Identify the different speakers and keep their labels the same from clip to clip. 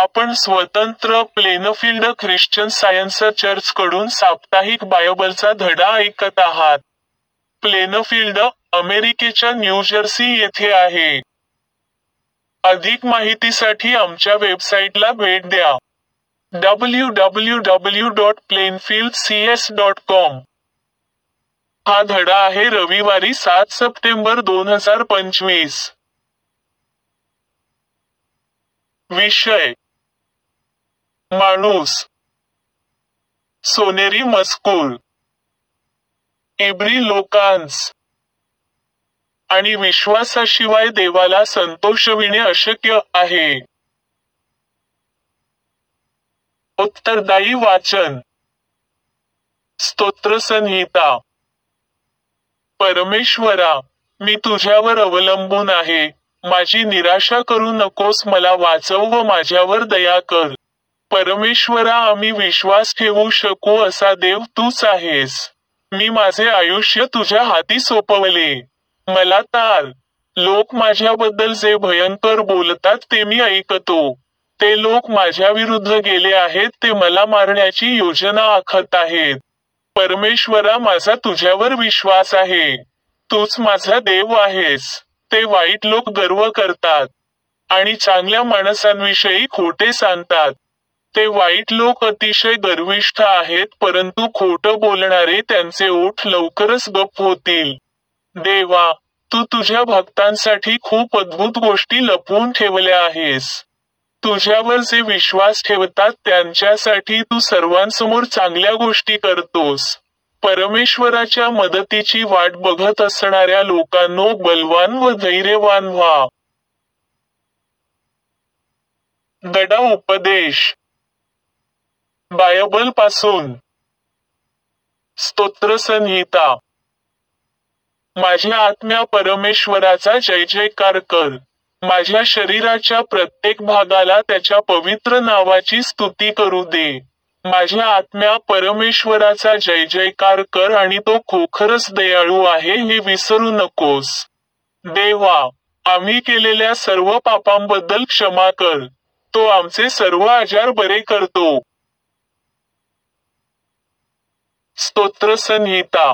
Speaker 1: आपण स्वतंत्र Plainfield Christian science church कडून साप्ताहिक बायबलचा धडा ऐकत आहात. प्लेनफील्ड, अमेरिकेच्या न्यूजर्सी येथे आहे. अधिक माहितीसाठी आमच्या वेबसाईटला भेट द्या. www.plainfieldcs.com. हा धडा आहे रविवारी 7 सप्टेंबर 2025. विषय: माणूस, सोनेरी मजकूर, इब्री लोकांस आणि विश्वासाशिवाय देवाला संतोषविणे अशक्य आहे. उत्तरदायी वाचन. स्तोत्रसंहिता. परमेश्वरा, मी तुझ्यावर अवलंबून आहे. माझी निराशा करू नकोस, मला वाचव व माझ्यावर दया कर. परमेश्वरा, आम्ही विश्वास ठेवू शकू असा देव तूच आहेस. मी माझे आयुष्य तुझ्या हाती सोपवले. मला तार. लोक माझ्याबद्दल जे भयंकर बोलतात ते मी ऐकतो. ते लोक माझ्या विरुद्ध गेले आहेत, ते मला मारण्याची योजना आखत आहेत. परमेश्वरा, माझा तुझ्यावर विश्वास आहे. तूच माझा देव आहेस. ते वाईट लोक गर्व करतात आणि चांगल्या माणसांविषयी खोटे सांगतात. ते वाईट लोक अतिशय गर्विष्ठ आहेत, परंतु खोटं बोलणारे त्यांचे ओठ लवकरच गप्प होतील. देवा, तू तुझ्या भक्तांसाठी खूप अद्भुत गोष्टी लपवून ठेवल्या आहेस. तुझ्यावर जे विश्वास ठेवतात त्यांच्यासाठी तू सर्वांसमोर चांगल्या गोष्टी करतोस. परमेश्वराच्या मदतीची वाट बघत असणाऱ्या लोकांनो, बलवान व धैर्यवान व्हा. धडा उपदेश. बायबलपासून. स्तोत्रसंहिता. माझ्या आत्म्या परमेश्वराचा जय जयकार कर. माझ्या शरीराच्या प्रत्येक भागाला त्याच्या पवित्र नावाची स्तुती करू दे. माझ्या आत्म्या परमेश्वराचा जय जयकार कर आणि तो खरोखरच दयाळू आहे हे विसरू नकोस. देवा, आम्ही केलेल्या सर्व पापांबद्दल क्षमा कर. तो आमचे सर्व आजार बरे करतो. स्तोत्रसंहिता.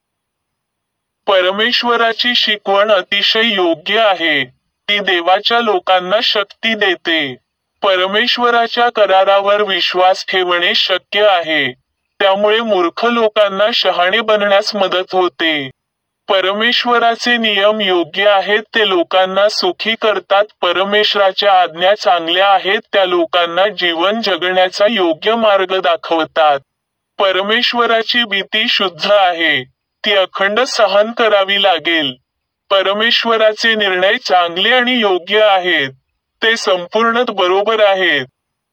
Speaker 1: परमेश्वराची शिकवण अतिशय योग्य आहे. ती देवाच्या लोकांना शक्ती देते. परमेश्वराच्या करारावर विश्वास ठेवणे शक्य आहे. त्यामुळे मूर्ख लोकांना शहाणे बनण्यास मदत होते. परमेश्वराचे नियम योग्य आहेत, ते लोकांना सुखी करतात. परमेश्वराच्या आज्ञा चांगल्या आहेत, त्या लोकांना जीवन जगण्याचा योग्य मार्ग दाखवतात. परमेश्वराची भीती शुद्ध आहे. ती अखंड सहन करावी लागेल. परमेश्वराचे निर्णय चांगले आणि योग्य आहेत. ते संपूर्ण बरोबर आहेत.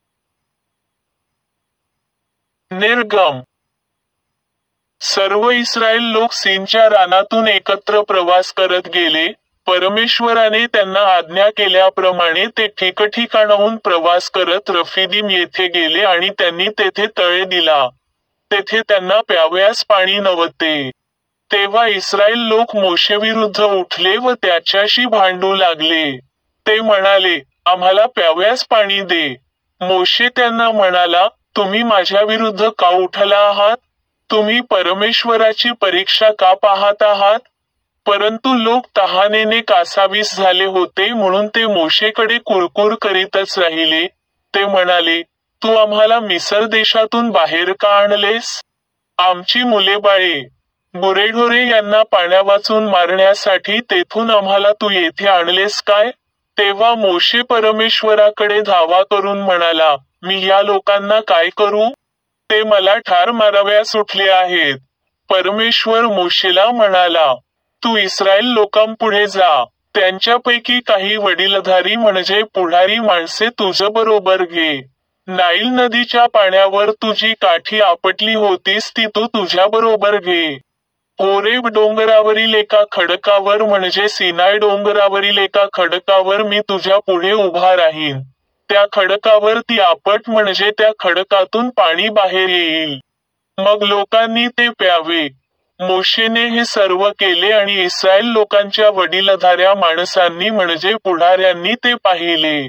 Speaker 1: निर्गम. सर्व इस्रायल लोक सीनच्या रानातून एकत्र प्रवास करत गेले. परमेश्वराने त्यांना आज्ञा केल्याप्रमाणे ते ठिकठिकाणाहून प्रवास करत रफिदीम येथे गेले आणि त्यांनी तेथे तळे दिला. तेथे त्यांना प्यावयास पाणी नव्हते. तेव्हा इस्रायल लोक मोशेविरुद्ध उठले व त्याच्याशी भांडू लागले. ते म्हणाले, आम्हाला प्यावयास पाणी दे. मोशे त्यांना म्हणाला, तुम्ही माझ्या विरुद्ध का उठला आहात? तुम्ही परमेश्वराची परीक्षा का पाहत आहात? परंतु लोक तहानेने कासावीस झाले होते, म्हणून ते मोशेकडे कुरकुर करीतच राहिले. ते म्हणाले, तू आम्हाला मिस्र देशातून बाहेर का आणलेस? आमची मुले बाळे, गुरेढोरे यांना पाण्यावाचून मारण्यासाठी तेथून आम्हाला तू येथे आणलेस काय? तेव्हा मोशे परमेश्वराकडे धावा करून म्हणाला, मी या लोकांना काय करू? ते मला ठार मारावयास उठले आहेत. परमेश्वर मोशेला म्हणाला, तू इस्रायल लोकांपुढे जा. त्यांच्यापैकी काही वडीलधारी म्हणजे पुढारी माणसे तुझ्याबरोबर घे. नाईल नदीच्या पाण्यावर तुझी काठी आपटली होतीस ती तू तुझ्याबरोबर घे. होरेब डोंगरावरील एका खडकावर म्हणजे सिनाय डोंगरावरील एका खडकावर मी तुझ्या पुढे उभा राहीन. त्या खडकावर ती आपट म्हणजे त्या खडकातून पाणी बाहेर येईल. मग लोकांनी ते प्यावे. मोशेने हे सर्व केले आणि इस्रायल लोकांच्या वडीलधाऱ्या माणसांनी म्हणजे पुढाऱ्यांनी ते पाहिले.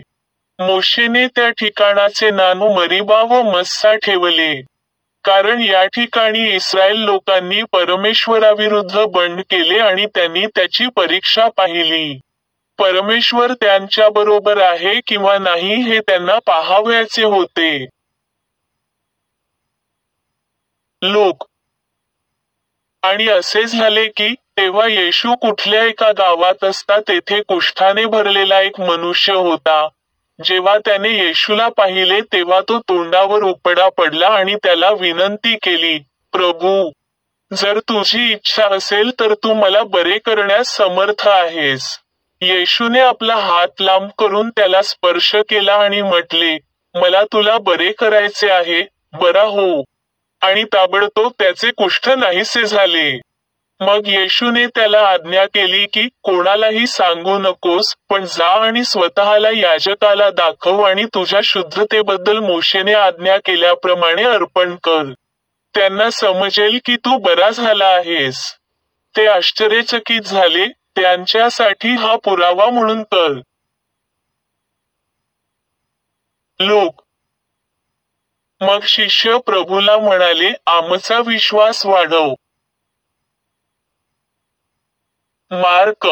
Speaker 1: मोशेने त्या ठिकाणाचे नाव मरीबा व मस्सा ठेवले. कारण या ठिकाणी इस्रायल लोकांनी परमेश्वराविरुद्ध बंड केले आणि त्यांनी त्याची परीक्षा पाहिली. परमेश्वर त्यांच्याबरोबर आहे किंवा नाही हे त्यांना पाहावयाचे होते. लोक. आणि असे झाले की, तेव्हा येशू कुठल्या एका गावात असता तेथे कुष्ठाने भरलेला एक मनुष्य होता. जेव्हा त्याने येशूला पाहिले तेव्हा तो तोंडावर उपडा पडला आणि त्याला विनंती केली, प्रभू, जर तुझी इच्छा असेल तर तू मला बरे करण्यास समर्थ आहेस. येशूने आपला हात लांब करून त्याला स्पर्श केला आणि म्हटले, मला तुला बरे करायचे आहे, बरा हो. आणि ताबडतोब त्याचे कुष्ठ नाहीसे झाले. मग येशूने त्याला आज्ञा केली की, कोणालाही सांगू नकोस, पण जा आणि स्वतःला याजकाला दाखव आणि तुझ्या शुद्धतेबद्दल मोशेने आज्ञा केल्याप्रमाणे अर्पण कर. त्यांना समजेल की तू बरा झाला आहेस. ते आश्चर्यचकित झाले. त्यांच्यासाठी हा पुरावा म्हणून कर. लोक. मग शिष्य प्रभूला म्हणाले, आमचा विश्वास वाढव. मार्क.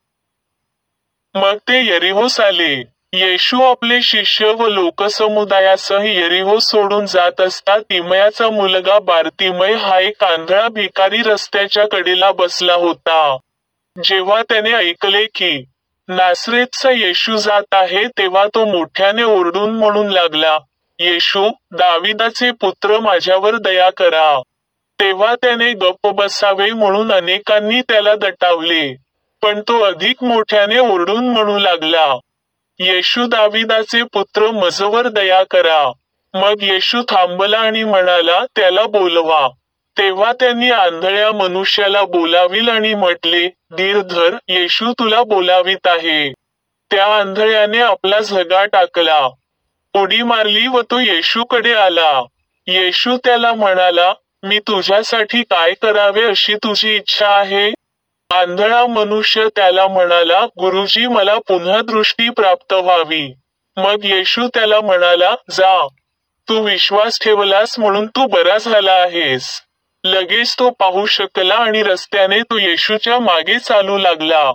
Speaker 1: मग ते यरीहोस आले. येशू आपले शिष्य व लोकसमुदायासह यरीहो सोडून जात असता तिमयाचा मुलगा बारतिमय हा एक आंधळा भिकारी रस्त्याच्या कडेला बसला होता. जेव्हा त्याने ऐकले की नासरेतचा येशू जात आहे तेव्हा तो मोठ्याने ओरडून म्हणू लागला, येशू, दाविदाचे पुत्र, माझ्यावर दया करा. तेव्हा त्याने गप्प बसावे म्हणून अनेकांनी त्याला दटावले. पण तो अधिक मोठ्याने ओरडून म्हणू लागला, येशू, दाविदाचे पुत्र, माझ्यावर दया करा. मग येशू थांबला आणि म्हणाला, त्याला बोलवा. तेव्हा त्यांनी आंधळ्या मनुष्याला बोलाविल आणि म्हटले, धीर धर, येशू तुला बोलावित आहे. त्या आंधळ्याने आपला झगा टाकला, उडी मारली व तो येशूकडे आला. येशू त्याला म्हणाला, मी तुझ्यासाठी काय करावे अशी तुझी इच्छा आहे? आंधळा मनुष्य त्याला म्हणाला, गुरुजी, मला पुन्हा दृष्टी प्राप्त व्हावी. मग येशू त्याला म्हणाला, जा, तू विश्वास ठेवलास म्हणून तू बरा झाला आहेस. लगेच तो पाहू शकला आणि रस्त्याने तो येशूच्या मागे चालू लागला.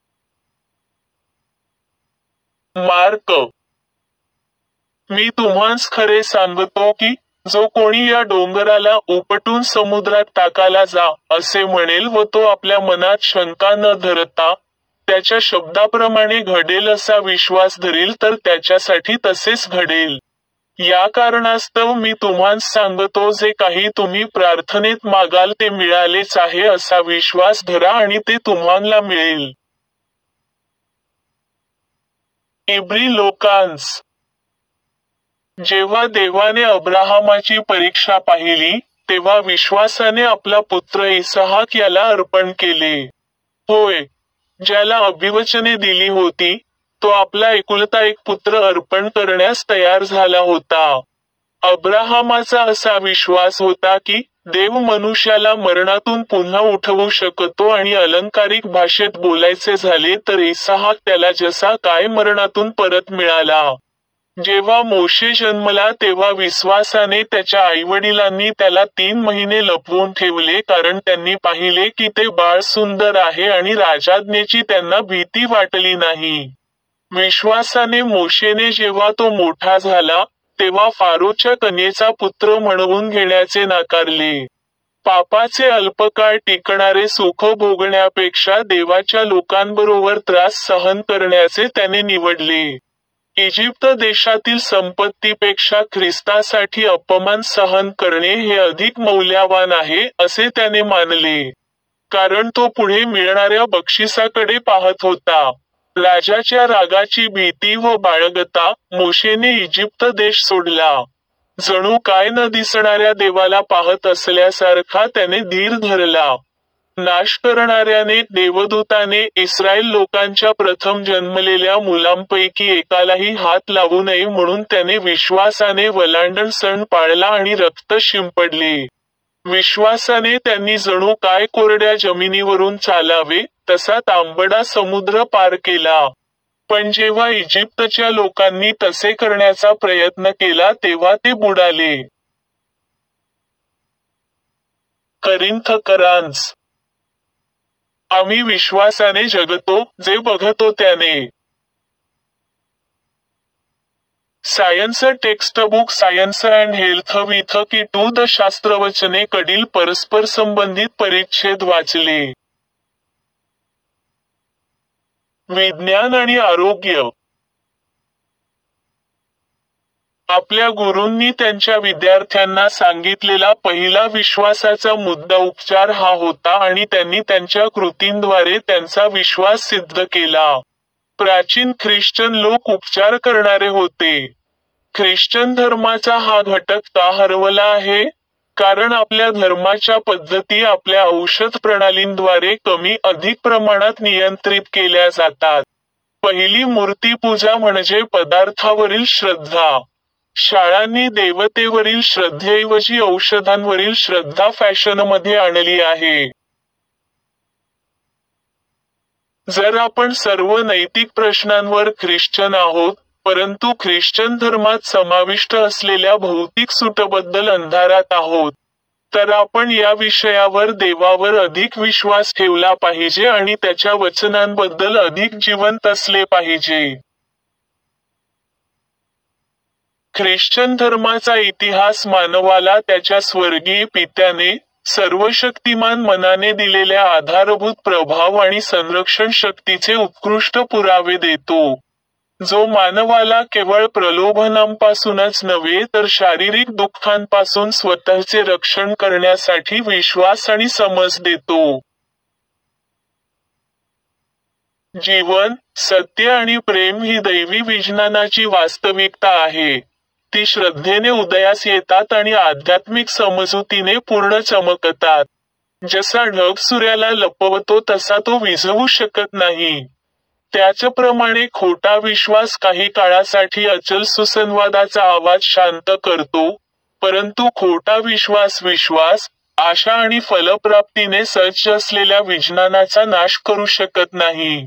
Speaker 1: मार्क. मी तुम्हास खरे सांगतो की, जो कोणी या डोंगराला उपटून समुद्रात टाकायला जा, असे म्हणेल व तो आपल्या मनात शंका न धरता त्याच्या शब्दाप्रमाणे घडेल असा विश्वास धरेल तर त्याच्यासाठी तसेच घडेल. या कारणास्तव मी तुम्हास सांगतो, जे काही तुम्ही प्रार्थनेत मागाल ते मिळालेच आहे असा विश्वास धरा आणि ते तुम्हाला मिळेल. इब्री लोकांस. जेव्हा देवाने अब्राहामाची परीक्षा पाहिली, तेव्हा विश्वासाने आपला पुत्र इसहाक याला अर्पण केले. होय, ज्याला अभिवचने दिली होती, तो आपला एकुलता एक पुत्र अर्पण करण्यास तयार झाला होता. अब्राहामाचा असा विश्वास होता की, देव मनुष्याला मरणातून पुन्हा उठवू शकतो आणि अलंकारिक भाषेत बोलायचे झाले तर इसहाक त्याला जसा काय मरणातून परत मिळाला. जेव्हा मोशे जन्मला तेव्हा विश्वासाने त्याच्या आईवडिलांनी त्याला 3 महिने लपवून ठेवले, कारण त्यांनी पाहिले की ते बाळ सुंदर आहे आणि राजाज्ञेची त्यांना भीती वाटली नाही. विश्वासाने मोशेने जेव्हा तो मोठा झाला, तेव्हा फारोच्या कन्येचा पुत्र म्हणवून घेण्याचे नाकारले. पापाचे अल्पकाळ टिकणारे सुख भोगण्यापेक्षा देवाच्या लोकांबरोबर त्रास सहन करण्याचे त्याने निवडले. इजिप्त देशातील संपत्तीपेक्षा ख्रिस्तासाठी अपमान सहन करणे हे अधिक मौल्यवान आहे, असे त्याने मानले. कारण तो पुढे मिळणाऱ्या बक्षिसाकडे पाहत होता. राजाच्या रागाची भीती व बाळगता मोशेने इजिप्त देश सोडला. जणू काय न दिसणाऱ्या देवाला पाहत असल्यासारखा त्याने धीर धरला. नाश करणाऱ्याने देवदूताने इस्रायल लोकांच्या प्रथम जन्मलेल्या मुलांपैकी एकालाही हात लावू नये म्हणून त्याने विश्वासाने वलांडण सण पाळला आणि रक्त शिंपडले. विश्वासाने त्यांनी जणू काय कोरड्या जमिनीवरून चालावे, तसा तांबडा समुद्र पार केला. पण जेव्हा इजिप्तच्या लोकांनी तसे करण्याचा प्रयत्न केला तेव्हा ते बुडाले. करिंथकरांस. आम्ही विश्वासाने जगतो, जे बघतो त्याने. Science textbook science and health with key to the शास्त्रवचने कडील परस्पर संबंधित परिच्छेद वाचले. विज्ञान आणि आरोग्य. आपल्या गुरूंनी त्यांच्या विद्यार्थ्यांना सांगितलेला पहिला विश्वासाचा मुद्दा उपचार हा होता आणि त्यांनी त्यांच्या कृतींद्वारे त्यांचा विश्वास सिद्ध केला. प्राचीन ख्रिश्चन लोक उपचार करणारे होते. ख्रिश्चन धर्माचा हा घटक का हरवला आहे? कारण आपल्या धर्माच्या पद्धती आपल्या औषध प्रणालींद्वारे कमी अधिक प्रमाणात नियंत्रित केल्या जातात. पहिली मूर्तीपूजा म्हणजे पदार्थावरील श्रद्धा. शाळांनी देवतेवरील श्रद्धेऐवजी औषधांवरील श्रद्धा फॅशनमध्ये आणली आहे. जर आपण सर्व नैतिक प्रश्नांवर ख्रिश्चन आहोत, परंतु ख्रिश्चन धर्मात समाविष्ट असलेल्या भौतिक सूटबद्दल अंधारात आहोत, तर आपण या विषयावर देवावर अधिक विश्वास ठेवला पाहिजे आणि त्याच्या वचनांबद्दल अधिक जिवंत असले पाहिजे. ख्रिश्चन धर्माचा इतिहास मानवाला त्याच्या स्वर्गीय पित्याने, सर्वशक्तिमान मनाने दिलेल्या आधारभूत प्रभाव आणि संरक्षण शक्तीचे उत्कृष्ट पुरावे देतो, जो मानवाला केवळ प्रलोभनांपासूनच नव्हे तर शारीरिक दुःखांपासून स्वतःचे रक्षण करण्यासाठी विश्वास आणि समज देतो. जीवन, सत्य आणि प्रेम ही दैवी विज्ञानाची वास्तविकता आहे. ती श्रद्धेने उदयास येतात आणि आध्यात्मिक समजुतीने पूर्ण चमकतात. जसा ढग सूर्याला लपवतो तसा तो विझवू शकत नाही. त्याचप्रमाणे खोटा विश्वास काही काळासाठी अचल सुसंवादाचा आवाज शांत करतो, परंतु खोटा विश्वास, आशा आणि फलप्राप्तीने सज्ज असलेल्या विज्ञानाचा नाश करू शकत नाही.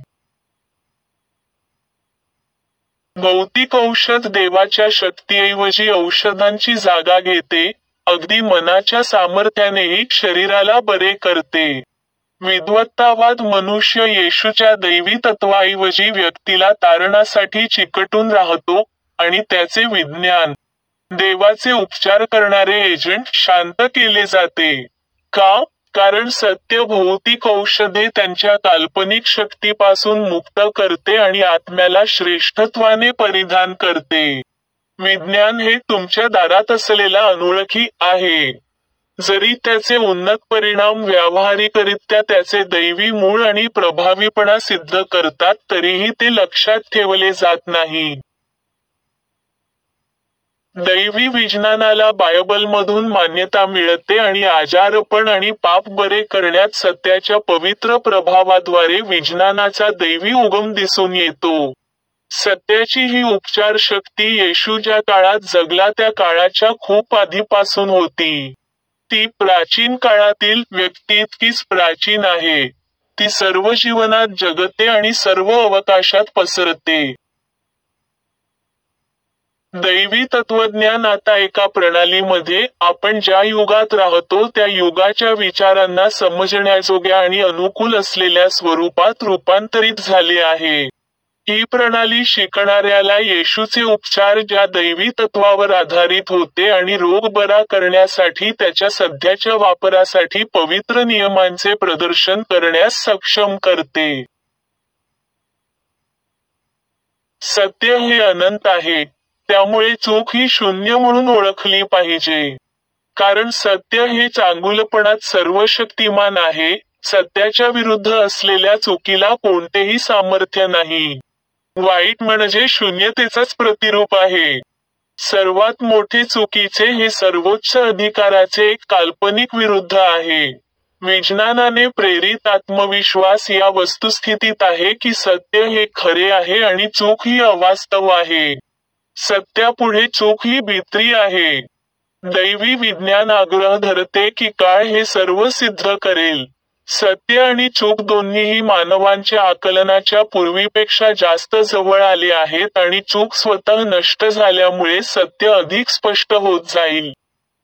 Speaker 1: भौतिक औषध देवाच्या शक्तीऐवजी औषधांची जागा घेते, अगदी मनाच्या सामर्थ्यानेही शरीराला बरे करते. विद्वत्तावाद मनुष्य येशूच्या दैवी तत्वाऐवजी व्यक्तीला तारणासाठी चिकटून राहतो, आणि त्याचे विज्ञान, देवाचे उपचार करणारे एजंट शांत केले जाते. का? कारण सत्य भौतिक औषधे त्यांच्या काल्पनिक शक्तीपासून मुक्त करते आणि आत्म्याला श्रेष्ठत्वाने परिधान करते. विज्ञान हे तुमच्या दारात असलेला अनोळखी आहे. जरी त्याचे उन्नत परिणाम व्यावहारिकरित्या त्याचे दैवी मूळ आणि प्रभावीपणा सिद्ध करतात तरीही ते लक्षात ठेवले जात नाही. दैवी विज्ञानाला बायबलमधून मान्यता मिळते आणि आजारपण आणि पाप बरे करण्यात सत्याच्या पवित्र प्रभावाद्वारे विज्ञानाचा दैवी उगम दिसून येतो. सत्याची ही उपचार शक्ती येशू ज्या काळात जगला त्या काळाच्या खूप आधीपासून होती. ती प्राचीन काळातील व्यक्तीइतकीच प्राचीन आहे. ती सर्व जीवनात जगते आणि सर्व अवकाशात पसरते. दैवी तत्वज्ञान आता एका प्रणालीमध्ये, आपण ज्या युगात राहतो त्या युगाच्या विचारांना समजण्याजोग्या आणि अनुकूल असलेल्या स्वरूपात रूपांतरित झाले आहे. ही प्रणाली शिकणाऱ्याला येशूचे उपचार ज्या दैवी तत्वावर आधारित होते आणि रोग बरा करण्यासाठी त्याच्या सध्याच्या वापरासाठी पवित्र नियमांचे प्रदर्शन करण्यास सक्षम करते. सत्य हे अनंत आहे, त्यामुळे चूक ही शून्य म्हणून ओळखली पाहिजे. कारण सत्य हे चांगुलपणात सर्वशक्तिमान आहे, सत्याच्या विरुद्ध असलेल्या चुकीला कोणतेही सामर्थ्य नाही. वाईट म्हणजे शून्यतेचाच प्रतिरूप आहे. सर्वात मोठे चुकीचे हे सर्वोच्च अधिकाराचे एक काल्पनिक विरुद्ध आहे. विज्ञानाने प्रेरित आत्मविश्वास या वस्तुस्थितीत आहे की सत्य हे खरे आहे आणि चूक ही अवास्तव आहे. सत्यापुढे चूक ही भित्री आहे. दैवी विज्ञान आग्रह धरते की काळ हे सर्व सिद्ध करेल. सत्य आणि चूक दोन्हीही मानवांच्या आकलनाच्या पूर्वीपेक्षा जास्त जवळ आले आहेत आणि चूक स्वतः नष्ट झाल्यामुळे सत्य अधिक स्पष्ट होत जाईल.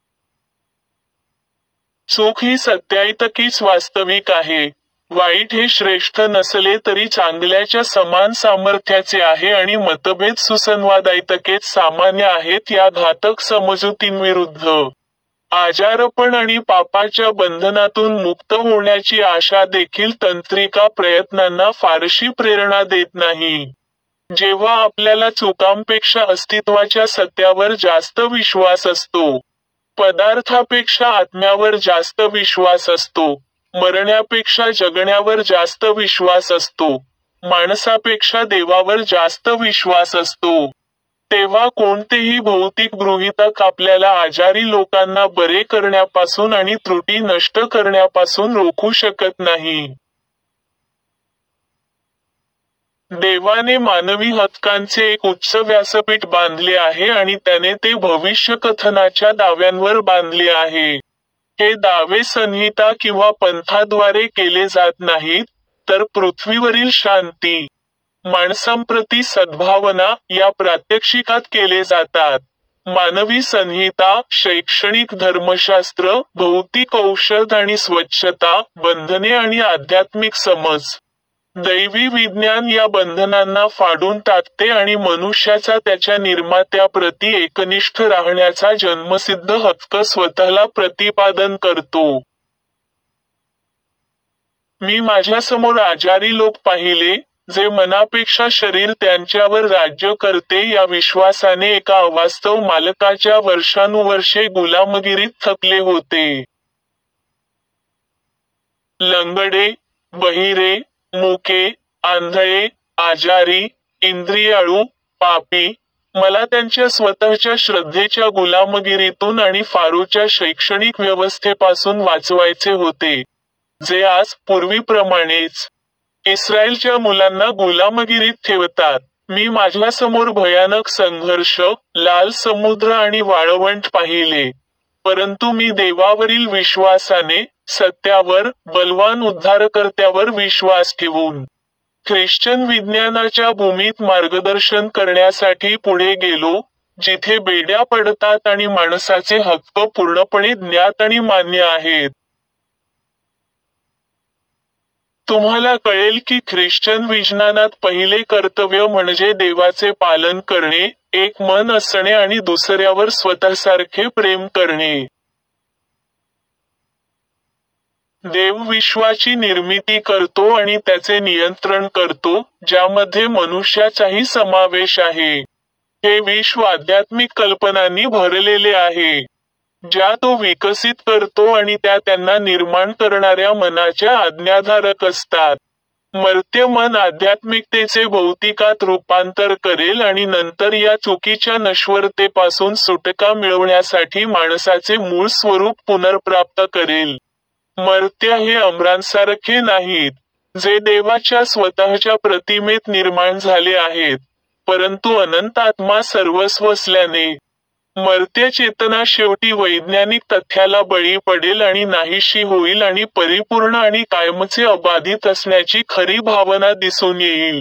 Speaker 1: चूक ही सत्याइतकीच वास्तविक आहे. वाईट हे श्रेष्ठ नसले तरी चांगल्याच्या समान सामर्थ्याचे आहे आणि मतभेद सुसंवादाइतकेच सामान्य आहेत या घातक समजुतींविरुद्ध. आजारपण आणि पापाच्या बंधनातून मुक्त होण्याची आशा देखील तंत्रिका प्रयत्नांना फारशी प्रेरणा देत नाही. जेव्हा आपल्याला चुकांपेक्षा अस्तित्वाच्या सत्यावर जास्त विश्वास असतो, पदार्थापेक्षा आत्म्यावर जास्त विश्वास असतो, मरण्यापेक्षा जगण्यावर जास्त विश्वास असतो, माणसापेक्षा देवावर जास्त विश्वास असतो, तेव्हा कोणतेही भौतिक गृहीतक आपल्याला आजारी लोकांना बरे करण्यापासून आणि त्रुटी नष्ट करण्यापासून रोखू शकत नाही. देवाने मानवी हक्कांचे एक उच्च व्यासपीठ बांधले आहे आणि त्याने ते भविष्यकथनाच्या दाव्यांवर बांधले आहे. हे दावे संहिता किंवा पंथाद्वारे केले जात नाहीत, तर पृथ्वीवरील शांती, माणसांप्रती सद्भावना या प्रात्यक्षिकात केले जातात. मानवी संहिता, शैक्षणिक धर्मशास्त्र, भौतिक औषध आणि स्वच्छता, बंधने आणि आध्यात्मिक समज. दैवी विज्ञान या बंधनांना फाडून टाकते आणि मनुष्याचा त्याच्या निर्मात्याप्रती एकनिष्ठ राहण्याचा जन्मसिद्ध हक्क स्वतःला प्रतिपादन करतो. मी माझ्यासमोर आजारी लोक पाहिले, जे मनापेक्षा शरीर त्यांच्यावर राज्य करते या विश्वासाने एका अवास्तव मालकाच्या वर्षानुवर्षे गुलामगिरीत थकले होते. लंगडे, बहिरे, मुके, आंधळे, आजारी, इंद्रियाळू, पापी, मला त्यांच्या स्वतःच्या श्रद्धेच्या गुलामगिरीतून आणि फारोच्या शैक्षणिक व्यवस्थेपासून वाचवायचे होते, जे आज पूर्वीप्रमाणेच इस्रायलच्या मुलांना गुलामगिरीत ठेवतात. मी माझ्यासमोर भयानक संघर्ष, लाल समुद्र आणि वाळवंट पाहिले, परंतु मी देवावरील विश्वासाने, सत्यावर, बलवान उद्धारकर्त्यावर विश्वास ठेवून ख्रिश्चन विज्ञानाच्या भूमीत मार्गदर्शन करण्यासाठी पुढे गेलो, जिथे बेड्या पडतात आणि माणसाचे हक्क पूर्णपणे ज्ञात आणि मान्य आहेत. तुम्हाला कळेल की ख्रिश्चन विज्ञानात पहिले कर्तव्य म्हणजे देवाचे पालन करणे, एक मन असणे आणि दुसऱ्यावर स्वतःसारखे प्रेम करणे. देव विश्वाची निर्मिती करतो आणि त्याचे नियंत्रण करतो, ज्यामध्ये मनुष्याचाही समावेश आहे. हे विश्व आध्यात्मिक कल्पनांनी भरलेले आहे, ज्या तो विकसित करतो आणि त्या त्यांना निर्माण करणाऱ्या मनाच्या आज्ञाधारक असतात. मर्त्य मन आध्यात्मिकतेचे भौतिकात रूपांतर करेल आणि नंतर या चुकीच्या नश्वरतेपासून सुटका मिळवण्यासाठी माणसाचे मूळ स्वरूप पुनर्प्राप्त करेल. मर्त्य हे अमरांसारखे नाहीत, जे देवाच्या स्वतःच्या प्रतिमेत निर्माण झाले आहेत, परंतु अनंत आत्मा सर्वस्व असल्याने. मर्त्य चेतना शेवटी वैज्ञानिक तथ्याला बळी पडेल आणि नाहीशी होईल आणि परिपूर्ण आणि कायमचे अबाधित असण्याची खरी भावना दिसून येईल.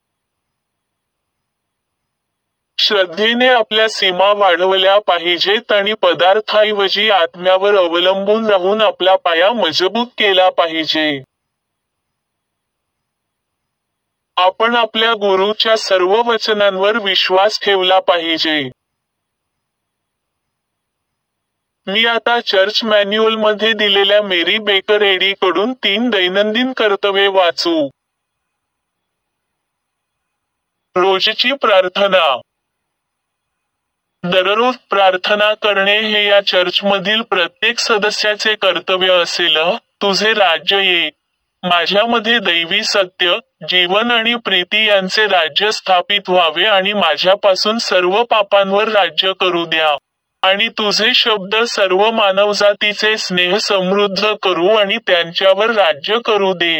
Speaker 1: श्रद्धेने आपल्या सीमा वाढवल्या पाहिजेत आणि पदार्थाऐवजी आत्म्यावर अवलंबून राहून आपला पाया मजबूत केला पाहिजे. आपण आपल्या गुरूच्या सर्व वचनांवर विश्वास ठेवला पाहिजे. मी आता चर्च मॅन्युअलमध्ये दिलेल्या मेरी बेकर एडी कडून 3 दैनंदिन कर्तव्ये वाचू. रोजची प्रार्थना. दररोज प्रार्थना करणे हे या चर्चमधील प्रत्येक सदस्याचे कर्तव्य असेल. तुझे राज्य ये. माझ्यामध्ये दैवी सत्य, जीवन आणि प्रीती यांचे राज्य स्थापित व्हावे आणि माझ्यापासून सर्व पापांवर राज्य करू द्या. आणि तुझे शब्द सर्व मानवजातीचे स्नेह समृद्ध करू आणि त्यांच्यावर राज्य करू दे.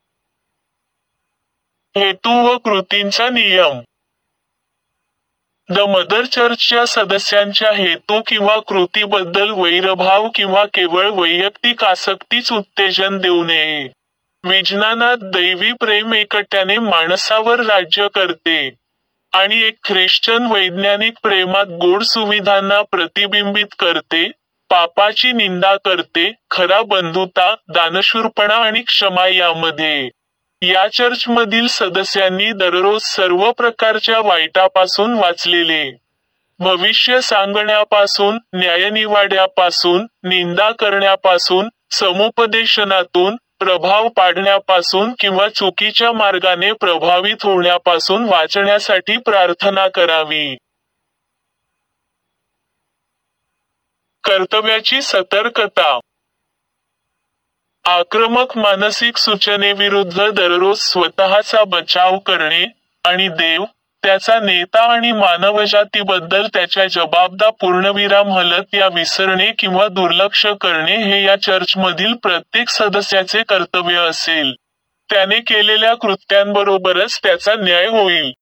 Speaker 1: हेतू व कृतींचा नियम. द मदर चर्चच्या सदस्यांच्या हेतू किंवा कृतीबद्दल वैरभाव किंवा केवळ वैयक्तिक आसक्तीच उत्तेजन देऊ नये. विज्ञानात दैवी प्रेम एकट्याने माणसावर राज्य करते. आणि एक ख्रिश्चन वैज्ञानिक प्रेमात गोड सुविधांना प्रतिबिंबित करते, पापाची निंदा करते, खरा बंधुता, दानशूरपणा आणि क्षमा यामध्ये. या चर्चमधील सदस्यांनी दररोज सर्व प्रकारच्या वाईटापासून वाचलेले. भविष्य सांगण्यापासून, न्यायनिवाड्यापासून, निंदा करण्यापासून, समुपदेशनातून, प्रभाव पाडण्यापासून किंवा चुकीच्या मार्गाने प्रभावित होण्यापासून वाचण्यासाठी प्रार्थना करावी. कर्तव्याची सतर्कता. आक्रमक मानसिक सूचनेविरुद्ध दररोज स्वतःचा बचाव करणे, आणि देव, त्याचा नेता आणि मानवजातीबद्दल त्याच्या जबाबदा पूर्णविराम हलत या विसरणे किंवा दुर्लक्ष करणे हे या चर्चमधील प्रत्येक सदस्याचे कर्तव्य असेल. त्याने केलेल्या कृत्यांबरोबरच त्याचा न्याय होईल.